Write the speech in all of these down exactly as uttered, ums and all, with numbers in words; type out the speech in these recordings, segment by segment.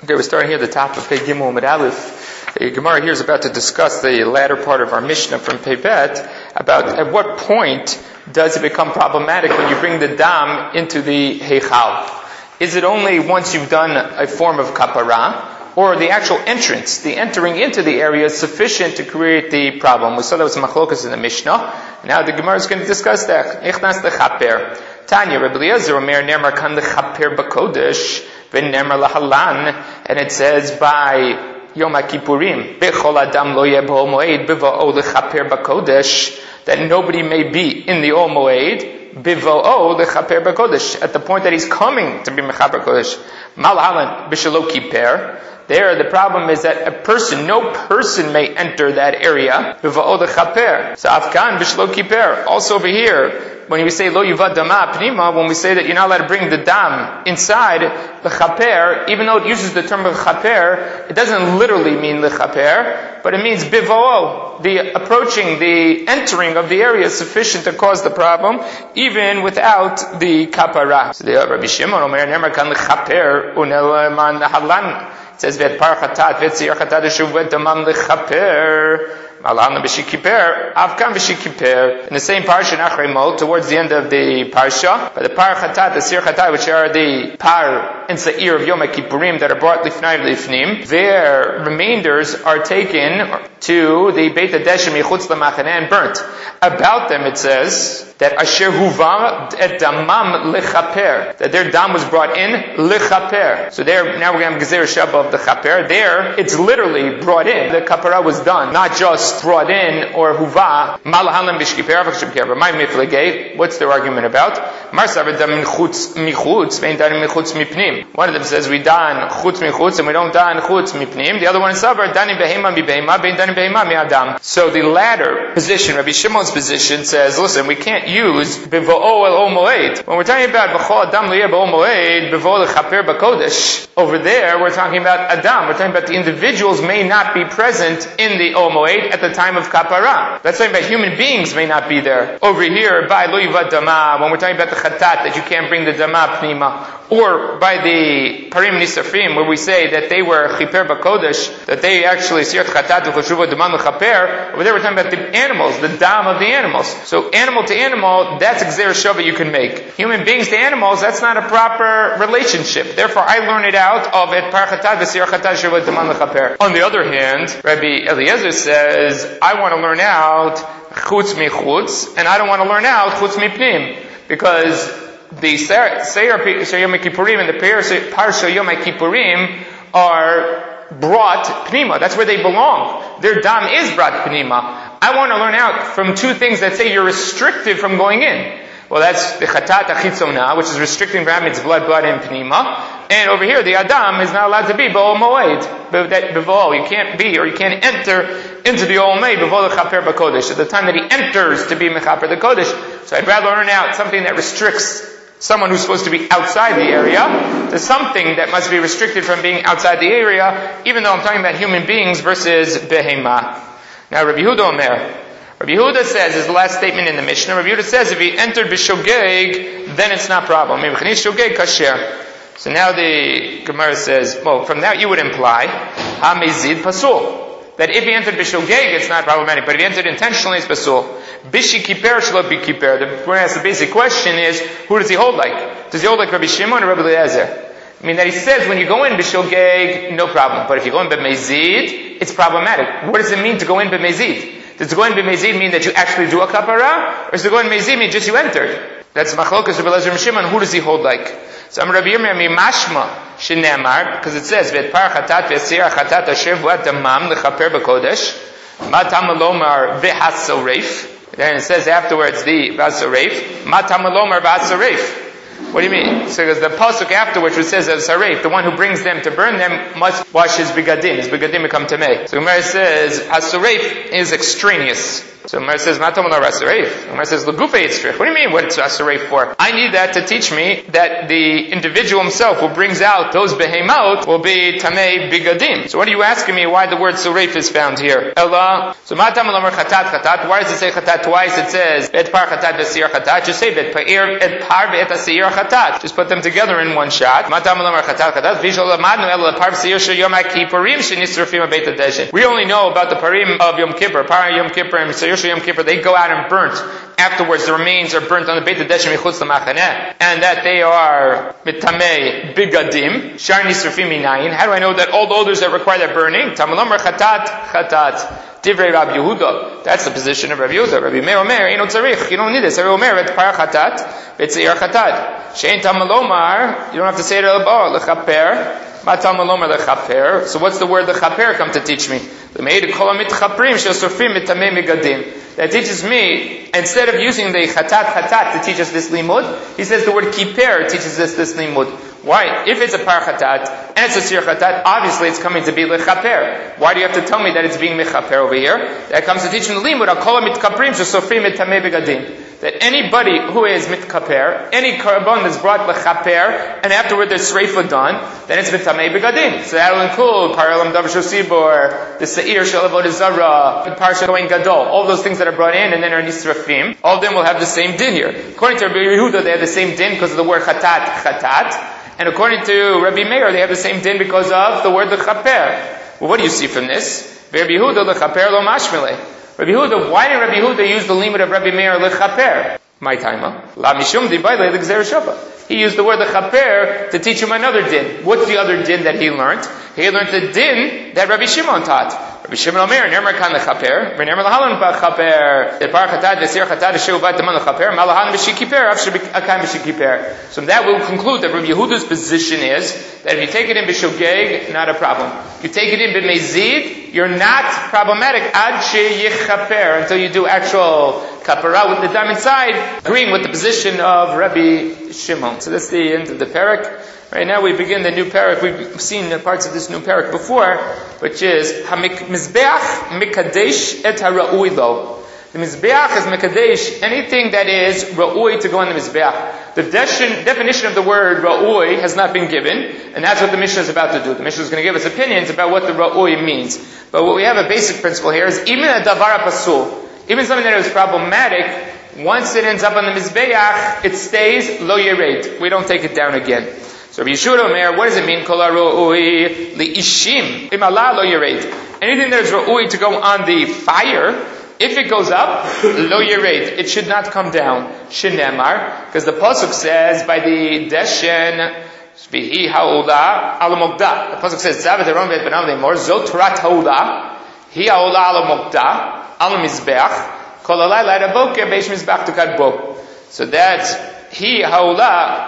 Okay, we're starting here at the top of Pei Gimel Amud Aleph. The Gemara here is about to discuss the latter part of our Mishnah from Pei Bet about at what point does it become problematic when you bring the dam into the heichal. Is it only once you've done a form of kapara, or the actual entrance, the entering into the area is sufficient to create the problem? We saw that was machlokas in the Mishnah. Now the Gemara is going to discuss that. Ichnas lechaper. Tanya, Rabbi Eliezer, Omer Nemar kan lechaper bakodesh. And it says by Yom Kippurim, Bechol Adam lo yeh b'ol moed b'va'o lechaper b'kodesh, that nobody may be in the Ol Moed b'va'o lechaper b'kodesh, at the point that he's coming to be mechaper kodesh. Malhalan b'shelo kiper. There, the problem is that a person, no person may enter that area. B'va'o lechaper. So afkan b'shelo kiper. Also over here, when we say lo yuvad dama pnima, when we say that you're not allowed to bring the dam inside the chaper, even though it uses the term of chaper, it doesn't literally mean the chaper, but it means bivoo. The approaching, the entering of the area is sufficient to cause the problem, even without the kapara. So the Rabbi Shimon Omer Nemar kan lechaper unelman halan. It says vet par chatat vet zir chatat shuvet damam lechaper. In the same parsha, Nachremot, towards the end of the parsha, by the par chatat, the sir chatat, which are the par and sa'ir of Yom Kippurim that are brought lifnai lifnim, their remainders are taken to the Beit HaDeshem Yichutz L'Machane and burnt. About them it says that asher huva et damam lechaper, that their dam was brought in lechaper. So there, now we're going to have gezer shaba of the chaper. There, it's literally brought in. The kapara was done, not just brought in or huva. Malahalam bishkiper avakshkiper. My miflegay. What's their argument about? Marsav dam michutz michutz vein dan michutz mipnim. One of them says we dan chutz michutz and we don't dan chutz mipnim. The other one is savar dani behema mibehema vein dani behema miadam. So the latter position, Rabbi Shimon's position, says, listen, we can't use bivo'o el ol moed. When we're talking about b'chol adam lo yeh b'ol moed bivo'o lechaper b'kodesh, over there we're talking about adam. We're talking about the individuals may not be present in the ol moed at the time of kapara. That's talking about human beings may not be there. Over here, by lo yuvad dama, when we're talking about the chatat, that you can't bring the dama pnima, or by the parim nisafrim, where we say that they were chiper b'kodesh, that they actually sir chatat v'choshuva daman lechaper. Over there we're talking about the animals, the dam of the animals. So animal to animal, that's exer shava you can make. Human beings to animals, that's not a proper relationship. Therefore, I learn it out of et par chatat v'sir chatat shuva daman lechaper. On the other hand, Rabbi Eliezer says, I want to learn out chutz mi chutz, and I don't want to learn out chutz mi pnim, because the Seir Yom Kippurim and the Parsha Yom Kippurim are brought pnima. That's where they belong. Their dam is brought pnima. I want to learn out from two things that say you're restricted from going in. Well, that's the chatat achitzona, which is restricting from its blood, blood, and pnima. And over here, the adam is not allowed to be b'ol moed. B'vol, you can't be, or you can't enter into the ol moed b'vol lechaper b'kodesh at the time that he enters to be mechaper the kodesh. So I'd rather learn out something that restricts someone who's supposed to be outside the area to something that must be restricted from being outside the area, even though I'm talking about human beings versus behema. Now, Rabbi Yehuda Omer. Rabbi Yehuda says, is the last statement in the Mishnah, Rabbi Yehuda says if he entered b'shogeg, then it's not a problem. Shogeg kasher. So now the Gemara says, well, from that you would imply, ha-mezid pasul. That if he entered b'shogeg, it's not problematic, but if he entered intentionally, it's pasul. Bishi kiper shlo bi kiper. The, the basic question is, who does he hold like? Does he hold like Rabbi Shimon or Rabbi Eliezer? I mean, that he says when you go in b'shogeg, no problem. But if you go in b'mezid, it's problematic. What does it mean to go in b'mezid? Does to go in b'mezid mean that you actually do a kapara? Or does to go in b'mezid mean just you entered? That's machlokas Rabbi Eliezer and Shimon. Who does he hold like? So I'm Rabbi Yirmiyah mi mashma shenemar, because it says vet par chatat v'sir chatat asher v'at damam lechaper b'kodesh matam lomar v'hasoref. Then it says afterwards the v'hasoref matam lomar v'hasoref. What do you mean? So because the pasuk afterwards which says saref, the one who brings them to burn them must wash his bigadim. His bigadim become tamei. So Gemara says hasoref is extraneous. So Gemara says, Matam la Rasareif. Gemara says, Lagufa Yitzrich. What do you mean, what's Rasareif for? I need that to teach me that the individual himself who brings out those behemoth will be Tamei Bigadim. So what are you asking me why the word Sareif is found here? Ella. So Matam la Chatat Chatat. Why does it say Chatat twice? It says, Bet Par Chatat Vesir Chatat. Just say Bet Par Bet Asir Chatat. Just put them together in one shot. Matam la Chatat Chatat. Vishal Lamadnu Ella Par Vesir Shel Yom HaKippurim Shenisrafim Beit HaDeshen. We only know about the Parim of Yom Kippur. Par Yom Kippur and Vesir Shel Yom Kippur. They go out and burnt. Afterwards, the remains are burnt on the Beit HaDeshen Michutz LaMachaneh, and that they are mitamei bigadim shar nisrafim minayin. How do I know that all the odors that require that burning? Tamalamar chatat chatat. Divrei Rabbi Yehuda. That's the position of Rabbi Yehuda. Rabbi Meir Omer, you don't tzarich. You don't need this. Rabbi Omer, et par chatat, et seir chatat. Shein tamalomar. You don't have to say it al bar lechaper. Ma tamalomar lechaper. So what's the word lechaper come to teach me? Lemeid kolamit chaprim shesurfim mitamei migadim. That teaches me, instead of using the chatat chatat to teach us this limud, he says the word kiper teaches us this limud. Why? If it's a par chatat and it's a sir chatat, obviously it's coming to be lechaper. Why do you have to tell me that it's being mechaper over here? That comes to teach me the limud. I'll call it mitkaprim shesofrim mitamei begadim. That anybody who is mitkaper, any carbon that's brought lechaper, and afterward there's sreifa done, then it's mitamei begadim. So that will include paralam dav shosibor, the seir shel avodah zara, the parsha kohen gadol, all those things that are brought in and then are nisrafim. All of them will have the same din here. According to Rabbi Yehuda, they have the same din because of the word chatat chatat. And according to Rabbi Meir, they have the same din because of the word lechaper. Well, what do you see from this? Rabbi Yehuda lechaper lo mashmele. Rabbi Yehuda, why did Rabbi Yehuda use the limit of Rabbi Meir lechaper? My time, la mishum dibayle l'gzer shava. He used the word lechaper to teach him another din. What's the other din that he learned? He learned the din that Rabbi Shimon taught. Rabbi Shimon Omer, Nermer kan lechaper, Nermer lahalan b'chaper, the par chatat, the sir chatat, the shu bat the man lechaper, malahan b'shikiper, after akan b'shikiper. So that will conclude that Rabbi Yehuda's position is that if you take it in b'shogeg, not a problem. You take it in b'mezid, you're not problematic ad she yichaper, until you do actual kapara with the dam inside, agreeing with the position of Rabbi Shimon. So that's the end of the parak. Right now we begin the new parak. We've seen the parts of this new parak before, which is Hamizbeach Mikadesh et Ha'ra'ui lo. The Mizbeach is Mikadesh, anything that is Ra'ui to go on the Mizbeach. The de- definition of the word Ra'ui has not been given, and that's what the Mishnah is about to do. The Mishnah is going to give us opinions about what the Ra'ui means. But what we have a basic principle here is even a Davar Pasul, even something that is problematic, once it ends up on the Mizbeach, it stays Lo Yered. We don't take it down again. So Rabbi Yeshua Omer, what does it mean? Kol ha'ro'ui li'ishim imala lo yered. Anything that is ro'ui to go on the fire, if it goes up, lo yered, it should not come down. Shinemar, because the pasuk says by the deshen vihi ha'olah al mokda. The pasuk says zavet eron ve'et banav le'mor zot torat ha'olah hi ha'olah al mokda al mizbeach kol halayla ad haboker beish mizbeach tukad bo. So that's hi ha'olah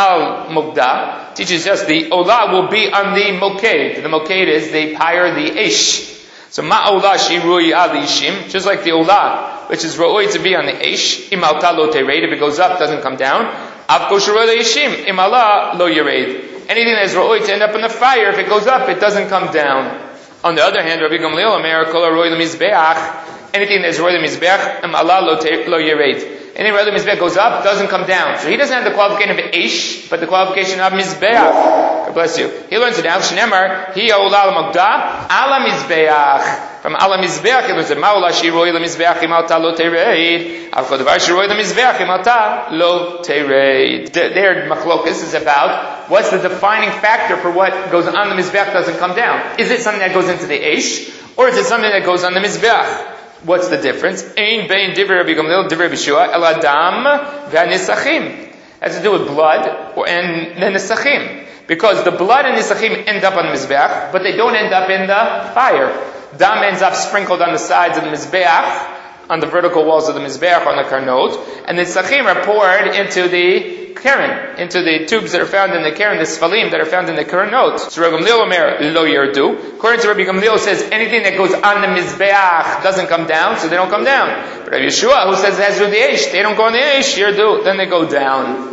al mukda teaches us the olah will be on the moked. The moked is the pyre, the ish. So ma olah shirui al ishim, just like the olah, which is ro'oi to be on the ish. Im alta lo tered, if it goes up, doesn't come down. Avko shiroi le ishim, im ala lo yered. Anything that is ro'oi to end up in the fire, if it goes up, it doesn't come down. On the other hand, Rabbi Gamliel Omer kol ro'oi le mizbeach. Anything that is ro'oi le mizbeach, im ala lo yered. Any other mizbeach goes up, doesn't come down. So he doesn't have the qualification of ish, but the qualification of mizbeach. God bless you. He learns it now. Shneimar, hi ha'olah al-mokda, ala mizbeach. From ala mizbeach, he learns it. Ma'olah shiroi le-mizbeach im alta lo tereid. Avko devar shiroi le-mizbeach im alta lo tereid. Their machlokas is about what's the defining factor for what goes on the mizbeach doesn't come down. Is it something that goes into the ish, or is it something that goes on the mizbeach? What's the difference? Ein bein divrei Rabbi Gamliel divrei Bishua el adam v'anisachim. Has to do with blood and the nisachim, because the blood and nisachim end up on the mizbeach, but they don't end up in the fire. Dam ends up sprinkled on the sides of the mizbeach, on the vertical walls of the mizbeach, on the karnot, and the nisachim are poured into the keren, into the tubes that are found in the keren, the sfalim that are found in the karnot. So Rabbi Gamliel Omer lo yerdu. According to Rabbi Gamliel, says anything that goes on the mizbeach doesn't come down, so they don't come down. But Rabbi Yeshua, who says it has to do with the ish, they don't go on the ish, yerdu, then they go down.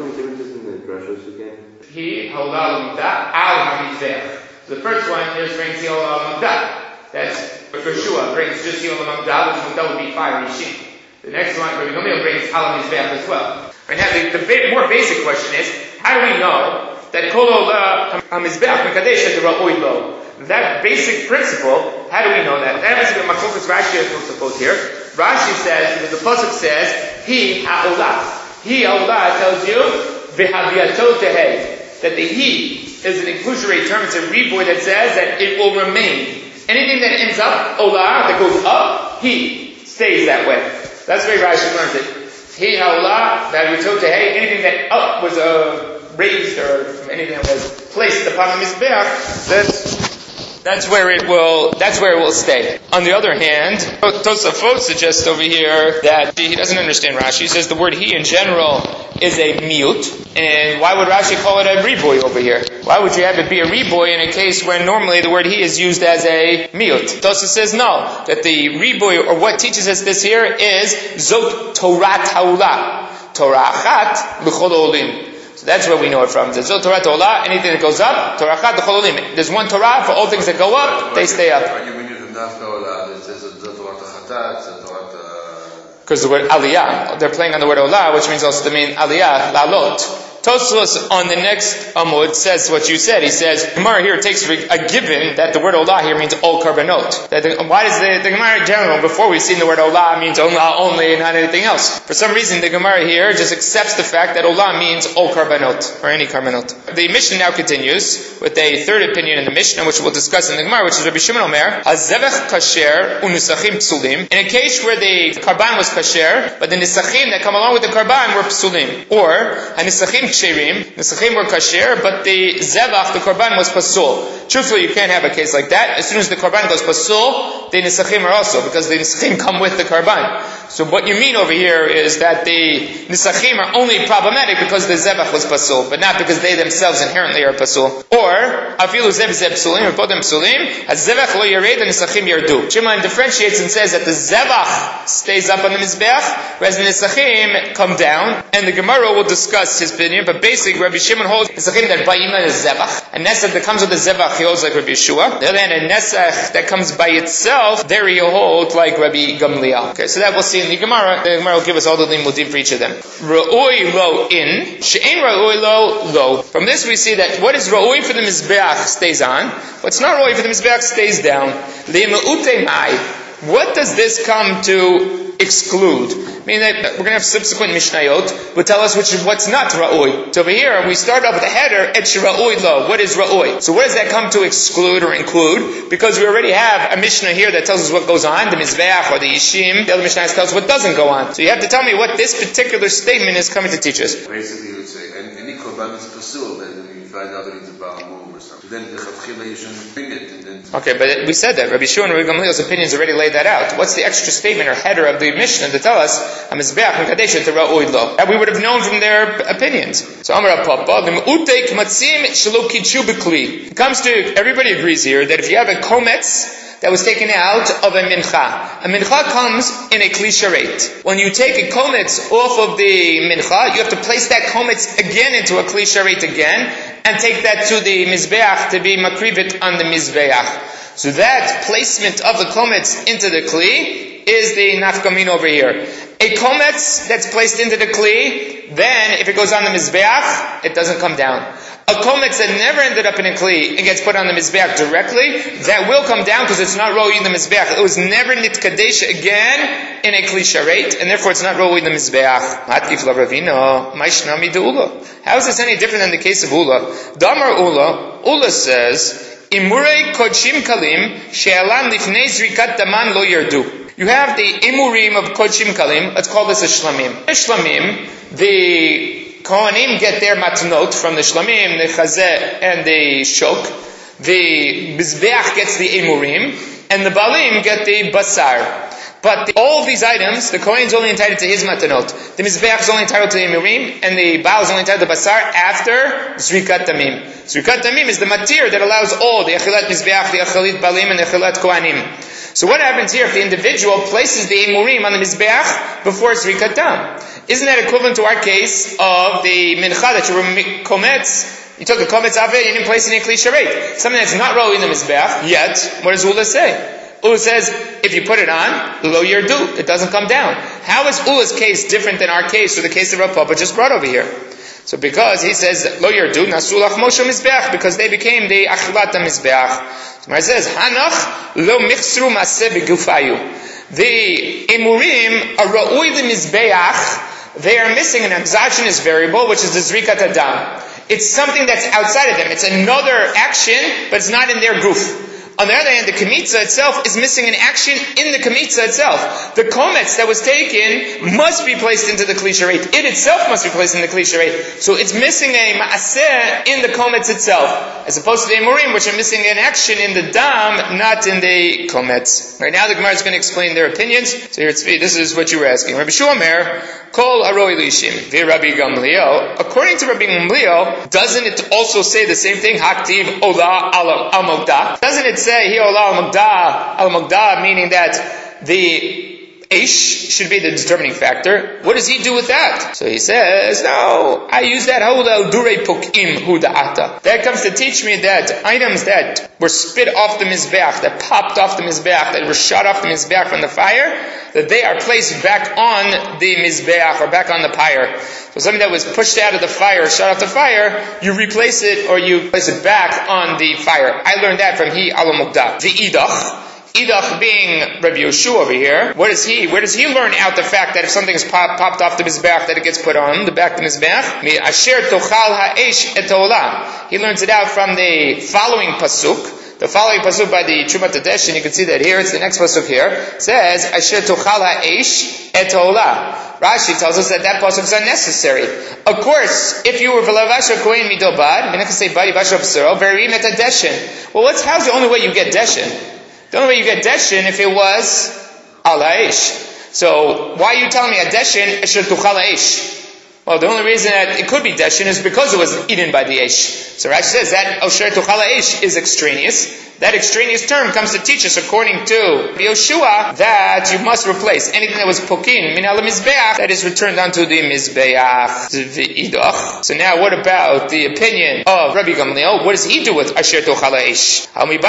He halal mukda al hamizbeach. The first one is saying halal mukda. that Yeshua brings just Yom Amdal, which would be fire Yishim. The next one, Rabbi Gamliel brings Al Mizbeach as well. Right now, the, the more basic question is, how do we know that Kol Olah HaMizbeach Mekadesh Ra'oi Lo? That basic principle, how do we know that? That has been Machokas Rashi as we'll suppose here. Rashi says, the pasuk says, He Ha'olah. He Ha'olah tells you, V'haviyato Tehei. That the He is an inclusionary term, it's a reboy that says that it will remain. Anything that ends up, Olah, that goes up, He stays that way. That's the way Rashi learns it. He Ha'olah, V'haviyato Tehei. Anything that up was uh, raised or anything that was placed upon the Mizbeach, that's That's where it will, that's where it will stay. On the other hand, Tosafot suggests over here that he doesn't understand Rashi. He says the word he in general is a miut. And why would Rashi call it a riboy over here? Why would you have it be a riboy in a case where normally the word he is used as a miut? Tosafot says no, that the riboy, or what teaches us this here is Zot Torat Ha'ula. Torah Achat L'chol Olim. So that's where we know it from. There's no Torah Tolah, anything that goes up, Torah Chat, L'chol. There's one Torah for all things that go up, they stay up. Because the word Aliyah, they're playing on the word Olah, which means also to mean Aliyah, Lalot. Tosfos on the next Amud says what you said. He says, Gemara here takes a given that the word Olah here means all karbanot. That the, why does the, the Gemara in general, before we've seen the word Olah, means Olah only, not anything else? For some reason, the Gemara here just accepts the fact that Olah means all karbanot, or any karbanot. The Mishnah now continues with a third opinion in the Mishnah, which we'll discuss in the Gemara, which is Rabbi Shimon Omer, Hazevech kasher unusachim psulim. In a case where the karban was kasher, but the nisachim that come along with the karban were psulim. Or, hanisachim ksherim, nisachim were kasher, but the zevach, the karban, was pasul. Truthfully, you can't have a case like that. As soon as the karban goes pasul, the nisachim are also, because the nisachim come with the karban. So what you mean over here is that the nisachim are only problematic because the zevach was pasul, but not because they themselves inherently are pasul. Or, afilu zev zev psulim, or podem psulim, as zevach lo yared, the nisachim yardu. Shimon differentiates and says that the zevach stays up on the mizbeach, whereas the nisachim come down, and the Gemara will discuss his opinion, but basically Rabbi Shimon holds nisachim that ba'ima is zevach, a nesach that comes with the zevach, he holds like Rabbi Yeshua. The other hand, a nesach that comes by itself, there he holds like Rabbi Gamliel. Okay, so that we'll see in the Gemara. The Gemara will give us all the limudim for each of them. Ra'oi lo in, she'ein ra'oi lo lo. From this we see that what is ra'oi for the mizbeach stays on, what's not ra'oi for the mizbeach stays down. Le'me'ute mai. What does this come to exclude? Meaning that we're going to have subsequent Mishnayot will tell us which is what's not Ra'oi. So over here, we start off with the header, Et Ra'oi Lo. What is Ra'oi? So what does that come to exclude or include? Because we already have a Mishnah here that tells us what goes on, the Mizbeach or the Yishim. The other Mishnah tells us what doesn't go on. So you have to tell me what this particular statement is coming to teach us. Basically, you would say, any korban is pasul, then you find out that it's a Ba'amum or something. Then the Chavchila, you shouldn't bring it. And then okay, but we said that. Rabbi Shimon and Rabbi Gamliel's opinions already laid that out. What's the extra statement or header of the Mishnah to tell us that we would have known from their opinions? So Amar Papa, it comes to, everybody agrees here that if you have a kometz that was taken out of a mincha, a mincha comes in a kli sharet. When you take a kometz off of the mincha, you have to place that kometz again into a kli sharet again, and take that to the mizbeach to be makrivit on the mizbeach. So that placement of the kometz into the kli is the nafkamin over here. A kometz that's placed into the kli, then if it goes on the mizbeach, it doesn't come down. A kometz that never ended up in a kli and gets put on the mizbeach directly, that will come down because it's not roi in the mizbeach. It was never nitkadesh again in a kli sharet, and therefore it's not roi in the mizbeach. Matkif la ravino, maishnami de ula. How is this any different than the case of ula? Damar ula, ula says, imurei kodshim kalim she'alan lifnei zrikat daman lo yardu. You have the imurim of kodshim kalim. Let's call this a shlamim. The shlamim, the kohanim get their matnot from the shlamim, the chazeh, and the shok. The mizbeach gets the imurim, and the balim get the basar. But the, all of these items, the kohen is only entitled to his matanot. The mizbeach is only entitled to the imurim, and the baal is only entitled to basar after zrikat damim. Zrikat damim is the matir that allows all the achilat mizbeach, the achilat balim, and the achilat kohanim. So what happens here if the individual places the emurim on the mizbeach before zrikat dam? Isn't that equivalent to our case of the mincha that you were kometz? You took a kometz aveh, you didn't place it in a kli sharet. Something that's not really in the mizbeach, yet, what does Ula say? Ula says, if you put it on, lo yerdu, it doesn't come down. How is Ula's case different than our case or the case of Rav Papa just brought over here? So because he says, lo yerdu, nasulach moshe mizbeach, because they became the achilat mizbeach. So it says, hanach lo michsru maseh b'gufayu. The emurim are ra'ui l'mizbeach. They are missing an exogenous variable, which is the zrikat adam. It's something that's outside of them. It's another action, but it's not in their goof. On the other hand, the Kemitza itself is missing an action in the Kemitza itself. The Kometz that was taken must be placed into the Kli Sharet. It itself must be placed in the Kli Sharet. So it's missing a Ma'aseh in the Kometz itself, as opposed to the Emurim, which are missing an action in the Dam, not in the Kometz. Right now the Gemara is going to explain their opinions. So here it's, this is what you were asking. Rabbi Shuamer, Kol Aroi Lishim, Ve Rabbi Gamliel. According to Rabbi Gamliel, doesn't it also say the same thing? Haktiv Ola Al Mogda. Doesn't it say here Ola Al Mogda, Al Mogda, meaning that the Eish should be the determining factor? What does he do with that? So he says, no, I use that Hauda Dure Pokim Huda'ata. That comes to teach me that items that were spit off the Mizbeach, that popped off the Mizbeach, that were shot off the Mizbeach from the fire, that they are placed back on the Mizbeach, or back on the pyre. So something that was pushed out of the fire, shot off the fire, you replace it, or you place it back on the fire. I learned that from Hi Al Mugdah. The Idach. Idach being Rabbi Yeshua over here, what is he? Where does he learn out the fact that if something is pop, popped off the Mizbeach, that it gets put on the back of the Mizbeach? Mi asher tochal ha'esh et ha'olah. He learns it out from the following pasuk. The following pasuk by the Trumat Hadesh, and you can see that here, it's the next pasuk here, says, asher tochal ha'esh et ha'olah. Rashi tells us that that pasuk is unnecessary. Of course, if you were v'lavasha kohen midobad, and if you say badi vasha b'sero, verim et hadeshin. Well, what's, how's the only way you get deshin? The only way you get deshin if it was al ha'esh. So why are you telling me a deshin asher tuchal ha'esh? Well, the only reason that it could be deshin is because it was eaten by the esh. So Rashi says that asher tuchal ha'esh is extraneous. That extraneous term comes to teach us, according to Yoshua, that you must replace anything that was pokin min al mizbeach that is returned onto the mizbeach v'idach. So now, what about the opinion of Rabbi Gamliel? What does he do with asher tochal ha'esh?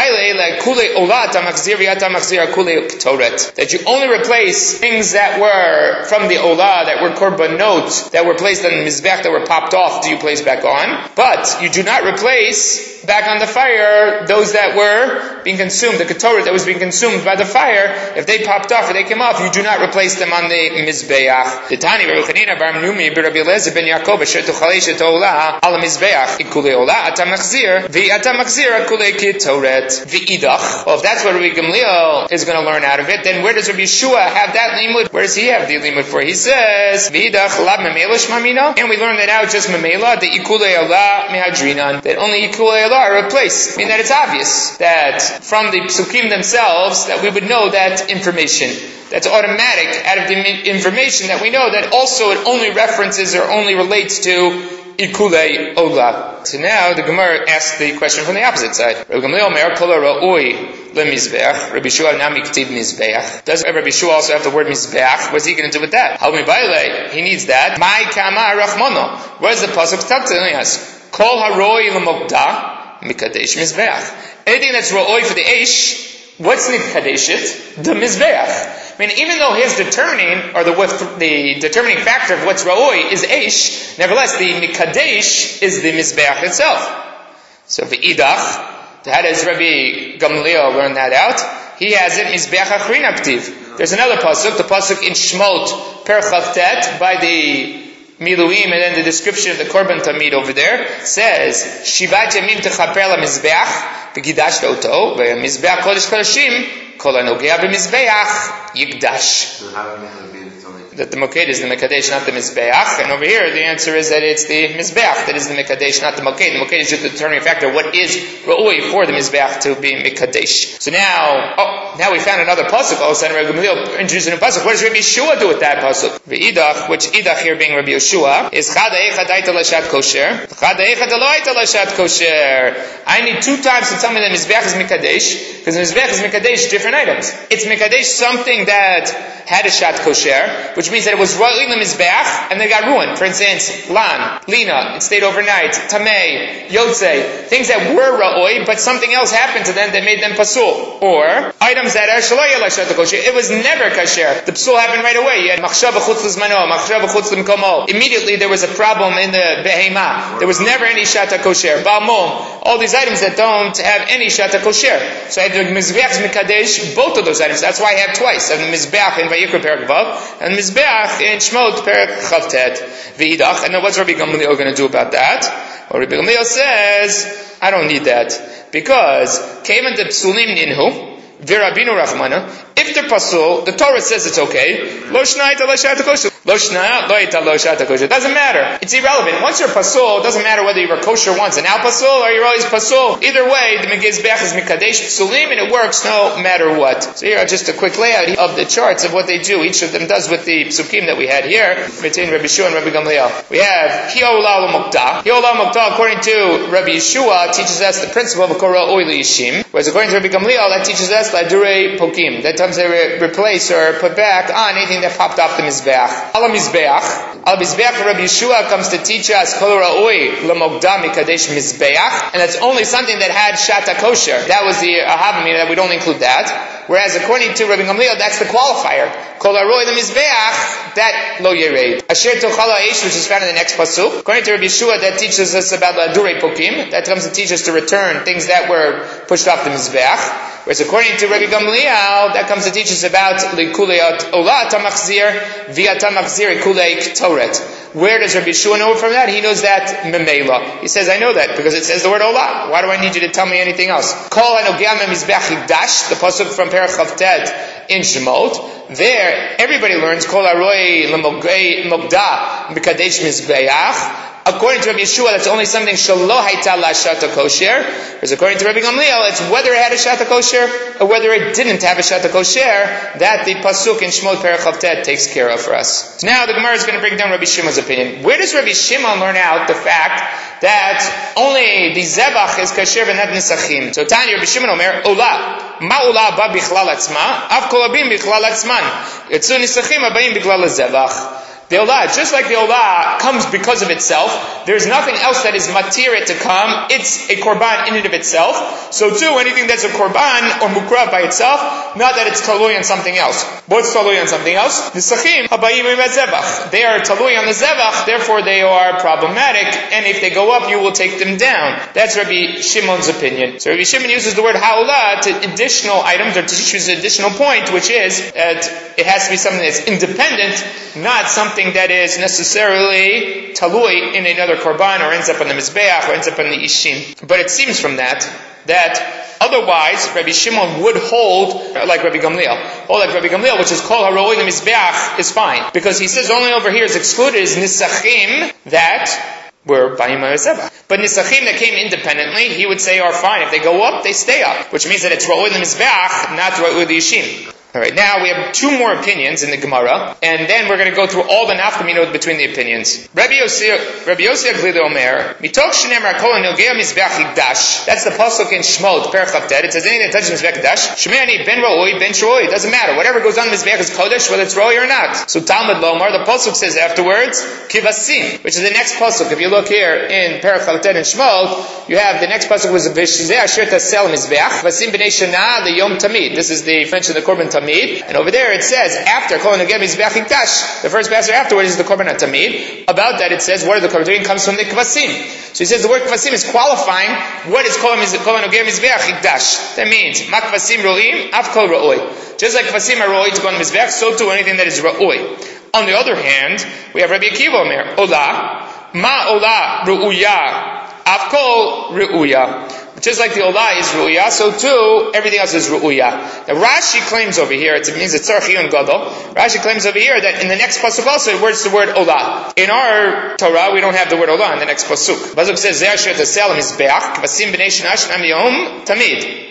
That you only replace things that were from the olah, that were korbanot, that were placed on the mizbeach, that were popped off. Do you place back on? But you do not replace back on the fire those that were being consumed, the ketoret that was being consumed by the fire. If they popped off or they came off, you do not replace them on the mizbeach. The Tani Rabbi Chanina bar Mnumi Rabbi Eliezer ben Yaakov asher tuchalesh et ha'olah al mizbeach ikule olah ata machzir v'ata machzir akule ketoret v'idach. Well, if that's what Rabbi Gamliel is going to learn out of it, then where does Rabbi Yeshua have that limud? Where does he have the limud for? He says v'idach lab memela shmamina, and we learn that out just memela the ikule olah mehadrinan, that only ikule olah are replaced. I mean that it's obvious that from the psukim themselves that we would know that information. That's automatic out of the information that we know that also it only references or only relates to Ikule Ola. So now the Gemara asks the question from the opposite side. Rabbi Gamliel Mer Kol Ra'oi LeMizbeach. Rabbi Shua Nami K'tiv Mizbeach. Does Rabbi Shua also have the word Mizbeach? What's he going to do with that? Halmi Baile. He needs that. Mai Kama Rachmono. What does the pasuk telling us? Kol Haroi LeMogda Mikadesh Mizbeach. Anything that's Ra'oi for the Eish, what's Mikadeshit? The Mizbeach. I mean, even though his determining, or the the determining factor of what's Ra'oi is Eish, nevertheless, the Mikadesh is the Mizbeach itself. So, V'idach, how does Rabbi Gamliel learn that out? He has it, Mizbeach Achrin Aktiv. There's another pasuk, the pasuk in Shmot, Per Chavtet, by the Miluim, and then the description of the Korban Tamid over there says, Shivat Yamim Techaper La Mizbeach, V'gidashta Oto, V'mizbeach Kodesh Kodeshim, Kol HaNogea B'mizbeach, Yigdash. That the Moked is the Mekadesh, not the Mizbeach. And over here, the answer is that it's the Mizbeach that is the Mekadesh, not the Moked. The Moked is just the determining factor. What is Ra'ui for the Mizbeach to be Mekadesh? So now, oh, now we found another pasuk. All of a sudden, Rabbi Gamliel introduced a new pasuk. What does Rabbi Yeshua do with that pasuk? V'idach, which idach here being Rabbi Yeshua, is Chad Eichad Aita Lashat Kosher, Chad Eichad Lo Aita Lashat Kosher. I need two times to tell me that Mizbeach is Mekadesh, because Mizbeach is Mekadesh different items. It's Mekadesh something that had a Shat Kosher, which which means that it was Ra'oi L'Mizbeach, and they got ruined. For instance, Lan, Lina, it stayed overnight, Tamei, Yotze, things that were Ra'oi, but something else happened to them that made them Pasul. Or, items that are Shaloya L'Shata Kosher, it was never Kasher. The Pasul happened right away. You had Machshava Chutz L'Zmano, Machshava Chutz L'Mkomo. Immediately there was a problem in the Behema. There was never any Shata Kosher. Ba'amom, all these items that don't have any Shata Kosher. So I had the Mizbeach Mikadesh, both of those items. That's why I have twice. I have the Mizbeach in Vayikra Perek Vav, and the Mizbeach in Shmot Perek Chavtet. V'idach. And then what's Rabbi Gamliel going to do about that? Well, Rabbi Gamliel says, I don't need that. Because, Kevan de Psulim Ninhu, Virabinu Rachmana, if they're pasul, the Torah says it's okay. Lo shnayta lo shata kosher. Lo shnayta lo ita lo shata kosher. It doesn't matter. It's irrelevant. Once you're pasul, it doesn't matter whether you were kosher once and now pasul or you're always pasul. Either way, the Megizbech is mikadesh psulim and it works no matter what. So here are just a quick layout of the charts of what they do. Each of them does with the psukim that we had here between Rabbi Yeshua and Rabbi Gamliel. We have Hi'olah l'mokta. Hi'olah l'mokta, according to Rabbi Yeshua, teaches us the principle of a korah oil yishim. Whereas according to Rabbi Gamliel, that teaches us ladurei pokim. That times they re- replace or put back on anything that popped off the mizbeach. Al mizbeach, al mizbeach. Rabbi Yeshua comes to teach us kol ra'oi l'mokda mikadesh mizbeach, and that's only something that had shata kosher. That was the ahavim, that we don't include that. Whereas according to Rabbi Gamliel, that's the qualifier. Kol ra'oi l'mizbeach, that lo yered. Asher tochal ha'esh, which is found in the next pasuk. According to Rabbi Yeshua, that teaches us about ladurei pokim. That comes to teach us to return things that were pushed off the mizbeach. Whereas according to Rabbi Gamliel, that comes to teach us about likulei olah tamachzir via tamachzir likulei ktoret. Where does Rabbi Yeshua know from that? He knows that memela. He says, I know that because it says the word olah. Why do I need you to tell me anything else? Kol hanogea memizbeach hikdash, the pasuk from Perek Chavtet in Shemot. There, everybody learns kol haroi l'mogda mikadesh mizbeach. According to Rabbi Yeshua, that's only something shelo haita la shata kosher. Whereas according to Rabbi Gamliel, it's whether it had a shata kosher or whether it didn't have a shata kosher that the pasuk in Shmot Perek Chavtet takes care of for us. So now the Gemara is going to break down Rabbi Shimon's opinion. Where does Rabbi Shimon learn out the fact that only the zebach is kasher and not nisachim? So Tanya Rabbi Shimon Omer olah ma olah ba bichlal atzma av kol abim bichlal atzman yetzu nisachim abayim bichlal zebach. The olah, just like the olah comes because of itself, there's nothing else that is matira to come. It's a korban in and of itself. So too, anything that's a korban or mukrav by itself, not that it's talui on something else. What's talui on something else? The sachim habayim zebach. They are talui on the zebach, therefore they are problematic, and if they go up, you will take them down. That's Rabbi Shimon's opinion. So Rabbi Shimon uses the word ha'olah to additional items, or to choose an additional point, which is that it has to be something that's independent, not something that is necessarily talui in another korban or ends up on the mizbeach or ends up on the ishim. But it seems from that that otherwise Rabbi Shimon would hold like Rabbi Gamliel. Hold like Rabbi Gamliel, which is called haroi the mizbeach, is fine. Because he says only over here is excluded is nisachim that were bayim ha'zebach. But nisachim that came independently, he would say are fine. If they go up, they stay up. Which means that it's roi the mizbeach, not roi the ishim. Alright, now we have two more opinions in the Gemara, and then we're going to go through all the nafkaminot between the opinions. Rabbi Yossi Rabbi Yossi Aglida Omer, Mitoch shenemar kol hanogea mizbeach hikdash. That's the pasuk in Shmot, Perek Chavtet. It says anything that touches mizbeach hikdash, shmeani ben ro'oi ben shro'oi. It doesn't matter. Whatever goes on mizbeach is kodesh, whether it's ro'oi or not. So Talmud Lomar, the pasuk says afterwards, kivasim, which is the next pasuk. If you look here in Perek Chavtet and Shmot, you have the next pasuk was v'shizeh asher tasel mizbeach, vasim b'nei shana liyom tamid. This is the mention of the korban tamid. And over there it says, after Kol Nogeh Mizbeach Hikdash, the first passage afterwards is the Korban HaTamid. About that it says, what are the Korban? It comes from the Kvasim. So he says the word Kvasim is qualifying what is Kol Nogeh Mizbeach Hikdash. That means, Ma Kvasim Ro'im, Av Kol Ra'oi. Just like Kvasim are Ro'oi to go on Mizbeach, so too anything that is Ra'oi. On the other hand, we have Rabbi Akiva Omer, Olah, Ma Olah Ru'uya, Av Kol Ru'uya. Just like the olah is ru'uya, so too, everything else is ru'uya. Now Rashi claims over here, it means it's tzarchi and gadol. Rashi claims over here that in the next pasuk also it words the word olah. In our Torah, we don't have the word olah in the next pasuk. Pasuk says, Zeh asher tasel mizbeach, kvasim b'nei shana shnam yom tamid.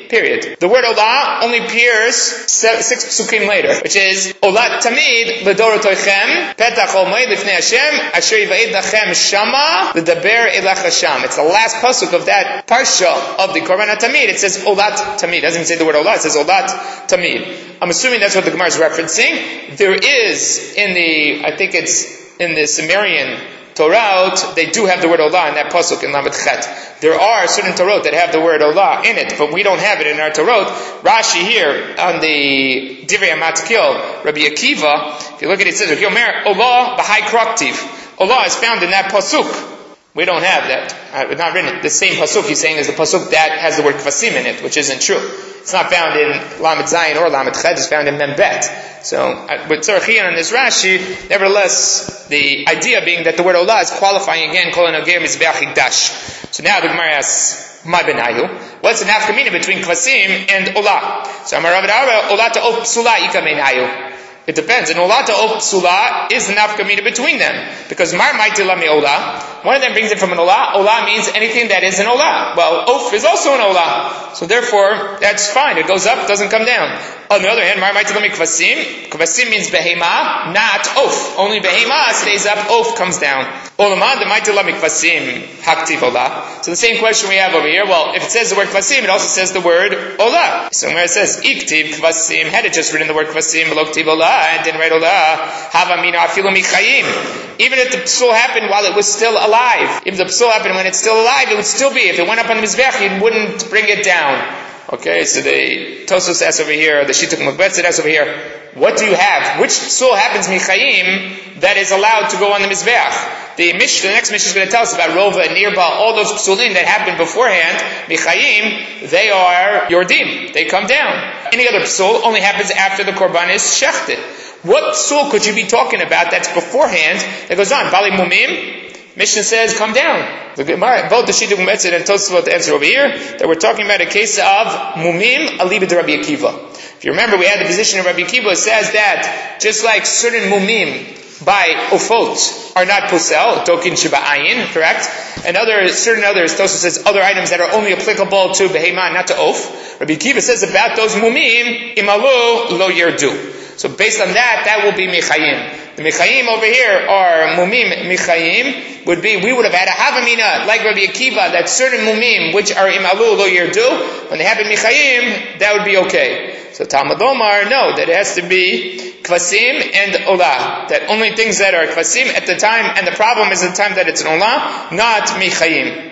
period. The word Olah only appears six psukim later, which is Olat Tamid L'Dorotoichem Petach Ol Moed Lifnei Hashem Asher Yivaid Lachem Shama L'Daber Elach Hashem. It's the last pasuk of that parsha of the Korban Tamid. It says Olat Tamid. It doesn't even say the word Olah. It says Olat Tamid. I'm assuming that's what the Gemara is referencing. There is in the, I think it's in the Sumerian Torah, they do have the word Olah in that pasuk in Lamed Chet. There are certain Torot that have the word Olah in it, but we don't have it in our Torot. Rashi here on the Divrei Amatkil, Rabbi Akiva, if you look at it, it says Yomer Olah b'hai kraktiv. Olah is found in that pasuk. We don't have that. Uh, not written. The same pasuk he's saying is the pasuk that has the word kvasim in it, which isn't true. It's not found in Lamed Zayin or Lamed Chet. It's found in Mem Bet. So, uh, with Tzarachian and this Rashi, nevertheless, the idea being that the word Olah is qualifying again, Kol Hanogeh Mizbeach Hikdash. So now the Gemara asks, Ma benayu? What's the nafkamina between kvasim and Olah? So Amar Rav Dara, Olah ta'of psula ika benayu. It depends. And Olah ta'of psula is the nafkamina between them. Because Mar Maiti Lami Olah, one of them brings it from an Olah. Olah means anything that is an Olah. Well, Oaf is also an Olah. So therefore, that's fine. It goes up, doesn't come down. On the other hand, Mar Maiti Lami Kvasim. Kvasim means Behema, not Oaf. Only Behema stays up, Oaf comes down. Olamad, the Maiti Lami Kvasim, Haktiv Olah. So the same question we have over here. Well, if it says the word Kvasim, it also says the word Olah. So where it says Iktiv Kvasim, had it just written the word Kvasim, Loktiv Olah, and didn't write Olah, Havamina Afilu Michayim. Even if the psul happened while it was still alive, if the psul happened when it's still alive, it would still be. If it went up on the Mizbech, it wouldn't bring it down. Okay, so the Tosos asks over here, the Shittuk Mukbetz asks over here, what do you have? Which psul happens Michayim that is allowed to go on the Mizbech? The Mishnah, the next Mishnah is going to tell us about Rova and Nirba, all those psulim that happened beforehand, Michayim, they are Yordim. They come down. Any other psul only happens after the Korban is shechted. What psul could you be talking about that's beforehand that goes on? Bali Mumim? Mishnah says, come down. The Gemara, both the Shittuk Mukbetz and Tosfot answer over here, that we're talking about a case of Mumim Alibid Rabbi Akiva. If you remember, we had the position of Rabbi Akiva, it says that just like certain Mumim by Ofot are not Pusel, Tokin Shiba Ayin, correct? And other, certain others, Tosfot says, other items that are only applicable to Behema, not to Of. Rabbi Akiva says about those Mumim, Imalu Lo Yerdu. So based on that, that will be Michayim. The Michayim over here are Mumim Michayim, would be, we would have had a Havamina, like Rabbi Akiva, that certain Mumim, which are Imalu Lo Yerdu, when they happen Michayim, that would be okay. So Talmud Omar, no, that it has to be Kvasim and Olah. That only things that are Kvasim at the time, and the problem is at the time that it's an Olah, not Michayim.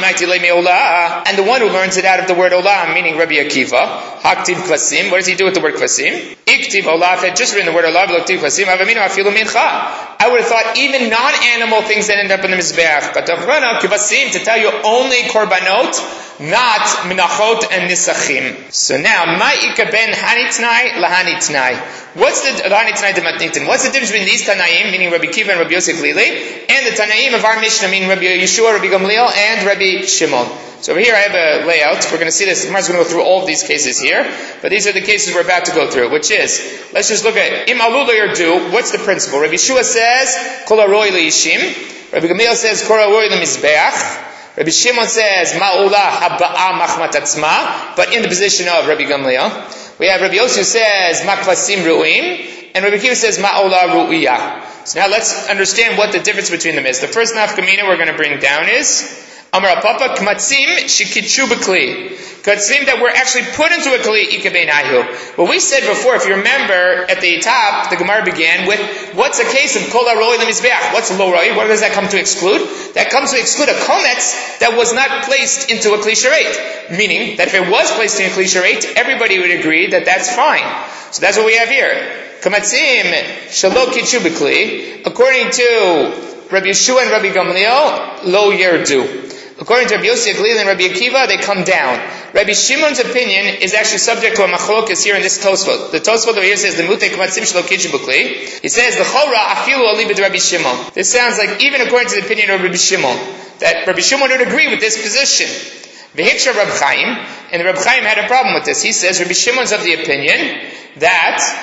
And the one who learns it out of the word Olah, meaning Rabbi Akiva, Haktiv Kvasim, what does he do with the word Kvasim? Iktiv Olah, if I had just written the word Olah, Loktiv Kvasim, Avamino Afilu Mincha. I would have thought even non-animal things that end up in the Mizbeach, but Kvasim, to tell you only Korbanot, not Minachot and Nisachim. So now, Ma'ika ben Hanitnai lahanitnai. What's the lahanitnai de matnitin? What's the difference between these Tanaim, meaning Rabbi Kiva and Rabbi Yosef Lili, and the Tanaim of our Mishnah, meaning Rabbi Yeshua, Rabbi Gamliel, and Rabbi Shimon? So over here I have a layout. We're going to see this. Gemara's going to go through all of these cases here, but these are the cases we're about to go through, which is, let's just look at Im Alul Yerdu. What's the principle? Rabbi Yeshua says, Kol Aroi Leishim. Rabbi Gamliel says, Kol Aroi Lemizbeach. Rabbi Shimon says, Ma'ula haba'a machmat atzma, but in the position of Rabbi Gamliel. We have Rabbi Yosef says, Makvasim ru'im, and Rabbi Kiva says, Ma'ula ru'iyah. So now let's understand what the difference between them is. The first nafkamina we're going to bring down is, Amar Papa, Kmatzim shikitshu b'kli. Kmatzim that were actually put into a kli ikabeinahu. What we said before, if you remember, at the top, the Gemara began with, what's a case of kol aroi lemizbeach? What's lo roi? What does that come to exclude? That comes to exclude a kometz that was not placed into a kli sharet. Meaning, that if it was placed in a kli sharet, everybody would agree that that's fine. So that's what we have here. Kmatzim shalo kitshu b'kli. According to Rabbi Yeshua and Rabbi Gamliel, lo yerdu. According to Rabbi Yosef Glil and Rabbi Akiva, they come down. Rabbi Shimon's opinion is actually subject to a machlokas here in this Tosfot. The Tosfot over here says the mutei kmatzim shelo kitchu b'kli. He says the chora afilu alibid Rabbi Shimon. This sounds like even according to the opinion of Rabbi Shimon, that Rabbi Shimon would agree with this position. V'hiksha Rab Chaim, and Rab Chaim had a problem with this. He says Rabbi Shimon's of the opinion that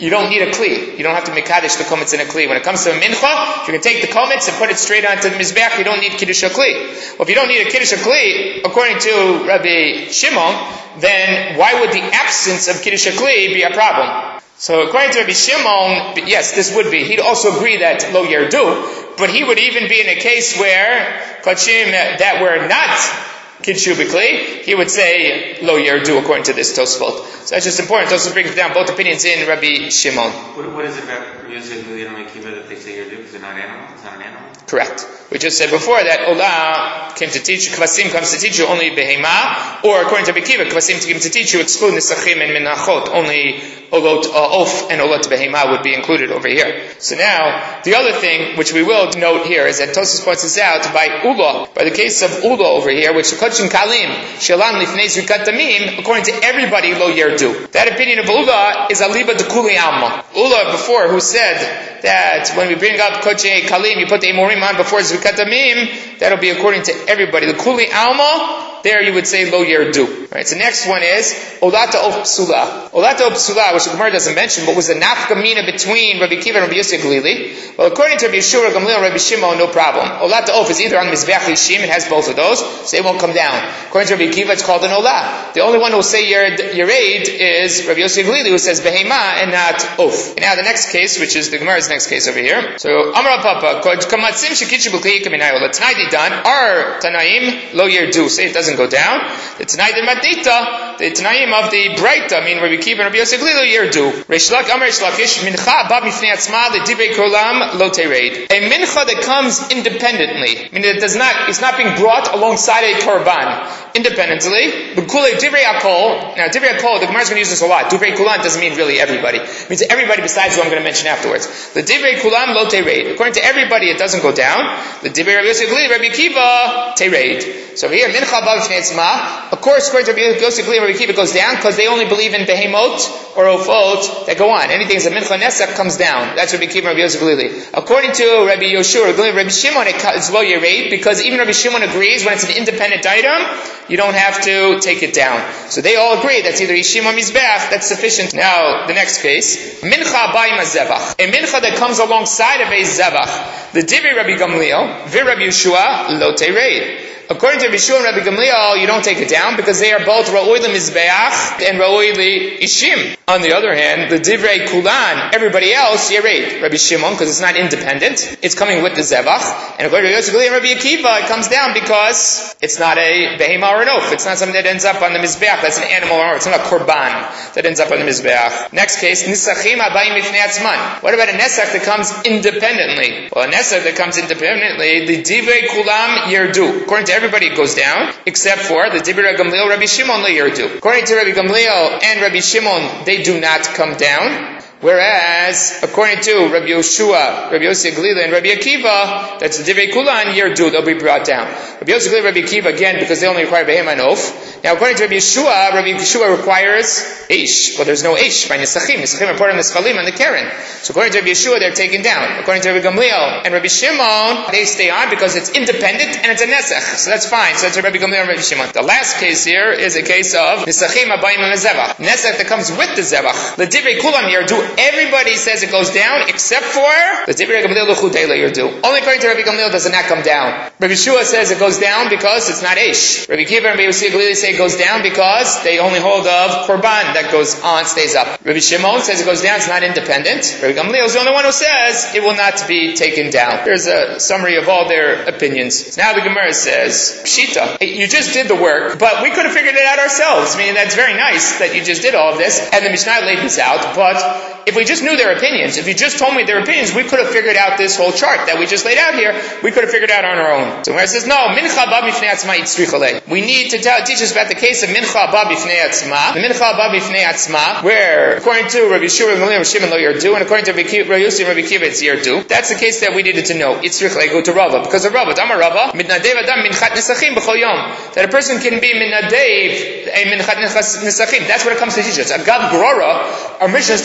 you don't need a kli. You don't have to mekadesh the kometz in a kli. When it comes to a mincha, you can take the kometz and put it straight onto the mizbeach. You don't need kiddush kli. Well, if you don't need a kiddush kli, according to Rabbi Shimon, then why would the absence of kiddush kli be a problem? So according to Rabbi Shimon, yes, this would be. He'd also agree that lo yerdu, but he would even be in a case where kachim that were not Kidshu B'Kli, he would say Lo Yerdu according to this Tosfot. So that's just important. Tosfot brings down both opinions in Rabbi Shimon. What, what is it about Rabbi Yosef Glili and Rabbi Akiva that they say Yerdu? Because they're not animal? It's not an animal? Correct. We just said before that Olah came to teach, Kvasim comes to teach you only Behema, or according to Rabbi Akiva, Kvasim came to teach you exclude Nisachim and Minachot, only Olot uh, Of and Olot Behema would be included over here. So now, the other thing which we will note here is that Tosfos points this out by Ula, by the case of Ula over here, which Kachin Kalim, Shalan Lifnei Zrikat Damim, according to everybody, Lo Yerdu. That opinion of Ula is Aliba de Kuli Alma. Ula before, who said that when we bring up Kachin Kalim, you put the Emorim on before Zrikat Damim, that'll be according to everybody. The Kuli Alma, there you would say Lo Yerdu. Right, so next one is Olata Of Psula. Olata Of Psula, which the Gemara doesn't mention, but was the nafkamina between Rabbi Akiva and Rabbi Yosef Glili. Well, according to Rabbi Yeshua, Gamliel, and Rabbi Shimon, no problem. Olata Of is either on Mizbeach Yishim, it has both of those, so they won't come down. According to Rabbi Akiva, it's called an Olah. The only one who will say Yered is Rabbi Yosef Glili, who says Behema and not Of. And now the next case, which is the Gemara's next case over here. So, Amar Papa, Kamatzim Shekitchu B'Kli Kaminayo, Latnai Didan, our Tanaim, Lo Yerdu, say it doesn't go down. The Tanai de Matita, the Tanaim of the Breita, I mean Rabbi Akiva and Rabbi Yosef Glili, Yerdu. Reishlak Amar Shlakish, Mincha Bab Mifnei Atzma, the Divrei Kolam, Lo Tereid. A mincha that comes independently, I mean it does not, it's not being brought alongside a korban, independently. B'kulei Divrei Akol, now Divrei Akol, the Gemara is going to use this a lot. Divrei Kulam doesn't mean really everybody. It means everybody besides who I'm going to mention afterwards. The Divrei Kulam, Lo Tereid. According to everybody, it doesn't go down. The Divrei Rabbi Yosef Glili, Rabbi Akiva, Tereid. So here, Mincha Bab Mifnei Atzma, of course, according to Rabbi Yosef Glili, Rabbi Akiva goes down because they only believe in behemot or ofot that go on. Anything that's a mincha nesach comes down. That's Rabbi Akiva and Rabbi Yosef Glili. According to Rabbi Yoshua, Rabbi Shimon, it's well yered because even Rabbi Shimon agrees when it's an independent item, you don't have to take it down. So they all agree that's either Yishim or Mizbeach, that's sufficient. Now, the next case, mincha bayim zebach, a mincha that comes alongside of a zebach. The Divrei Rabbi Gamliel, Vir Rabbi Yeshua, lo tereid. According to Rabbi Yeshua and Rabbi Gamliel, you don't take it down because they are both Ra'oi L'Mizbeach and Ra'oi L'Ishim. On the other hand, the Divrei Kulan, everybody else, Yered. Rabbi Shimon, because it's not independent, it's coming with the Zevach. And according to Yosef Glili and Rabbi Akiva, it comes down because it's not a Behema or an Oaf. It's not something that ends up on the Mizbeach. That's an animal or it's not a Korban that ends up on the Mizbeach. Next case, Nisachim Abayim Mifnei Atzman. What about a Nesach that comes independently? Well, a Nesach that comes independently, the Divrei Kulam Yerdu. According to everybody it goes down, except for the Divrei Gamliel, Rabbi Shimon, Yerdu. According to Rabbi Gamliel and Rabbi Shimon, they do not come down. Whereas, according to Rabbi Yoshua, Rabbi Yosef Glili, and Rabbi Akiva, that's the Divrei Kulan, Yerdu, they'll be brought down. Rabbi Yosef Glili, Rabbi Akiva, again, because they only require Behema and Oaf. Now, according to Rabbi Yeshua, Rabbi Yeshua requires Ish. Well, there's no Ish by Nisachim. Nisachim are part of the Schalim and the Keren. So according to Rabbi Yeshua, they're taken down. According to Rabbi Gamliel and Rabbi Shimon, they stay on because it's independent and it's a Nesach. So that's fine. So that's Rabbi Gamliel and Rabbi Shimon. The last case here is a case of Nisachim Abayim and Zevach. Nesach that comes with the Zevach. The Divrei Kulam Yerdu, everybody says it goes down except for the Divrei Gamliel L'chudei Yerdu. Only according to Rabbi Gamliel does it not come down. Rabbi Yeshua says it goes down because it's not Ish. Rabbi Akiva and Rabbi Yosef Glili say it goes down because they only hold of Korban that goes on, stays up. Rabbi Shimon says it goes down, it's not independent. Rabbi Gamliel is the only one who says it will not be taken down. Here's a summary of all their opinions. Now the Gemara says, Pshita, you just did the work, but we could have figured it out ourselves. I mean, that's very nice that you just did all of this, and the Mishnah laid this out, but if we just knew their opinions, if you just told me their opinions, we could have figured out this whole chart that we just laid out here, we could have figured out on our own. So where it says, no, mincha ba b'fnei atzma yitzrichale. We need to tell, teach us about the case of mincha ba b'fnei atzma. The mincha ba b'fnei atzma, where according to Rabbi Yeshua and Rabbi Shimon lo yerdu, and according to Rabbi Yosef and Rabbi Akiva it's yerdu. That's the case that we needed to know. Yitzrichale, go to Rava. Because of Rava, Damar Rava, midnadev adam minchat nesachim b'chol yom. That a person can be minadev, a minchat nesachim. That's what it comes to teach us. Agav Grora, our mission is teaching us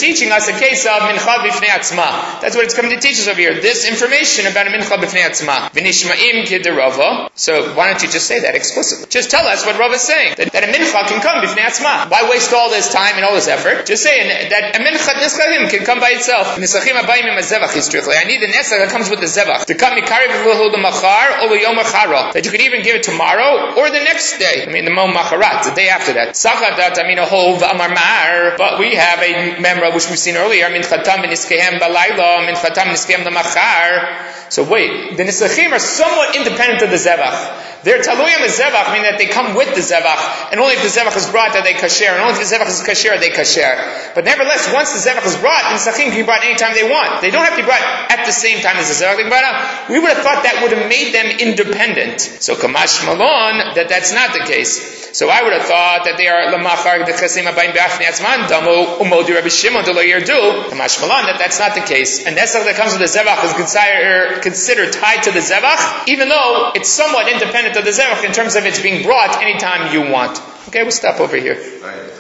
it's a case of mincha b'fnei atzma. That's what it's coming to teach us over here. This information about a mincha b'fnei atzma. V'nishma'im k'derava. So why don't you just say that explicitly? Just tell us what Rav is saying. That, that a mincha can come b'fnei atzma. Why waste all this time and all this effort? Just say that a mincha nischachim can come by itself. Nischachim abayim im zevach istrichle. I need the nesach that comes with the zevach. To come mikariv l'hu l'machar or l'yom achara. That you could even give it tomorrow or the next day. I mean the mom macharat, the day after that. Sachadat amina hov amar mar. But we have a memra which we've seen earlier. Minchatam v'niskehem balayla. Minchatam v'niskehem l'machar. So wait, the nisachim are somewhat independent of the zevach. They're taluyim as zevach, meaning that they come with the zevach, and only if the zevach is brought that they kasher, and only if the zevach is kasher they kasher. But nevertheless, once the zevach is brought, the nisachim can be brought anytime they want. They don't have to be brought at the same time as the zevach they brought out. We would have thought that would have made them independent. So kamash malon, that that's not the case. So I would have thought that they are lamachar the chasim abayim be'afnei atzman damu umodi Rabbi Shimon de lo yerdu. Kamash malon, that that's not the case. And nesach that comes with the zevach is considered considered tied to the zevach, even though it's somewhat independent of the zevach in terms of it's being brought anytime you want. Okay, we'll stop over here. Right.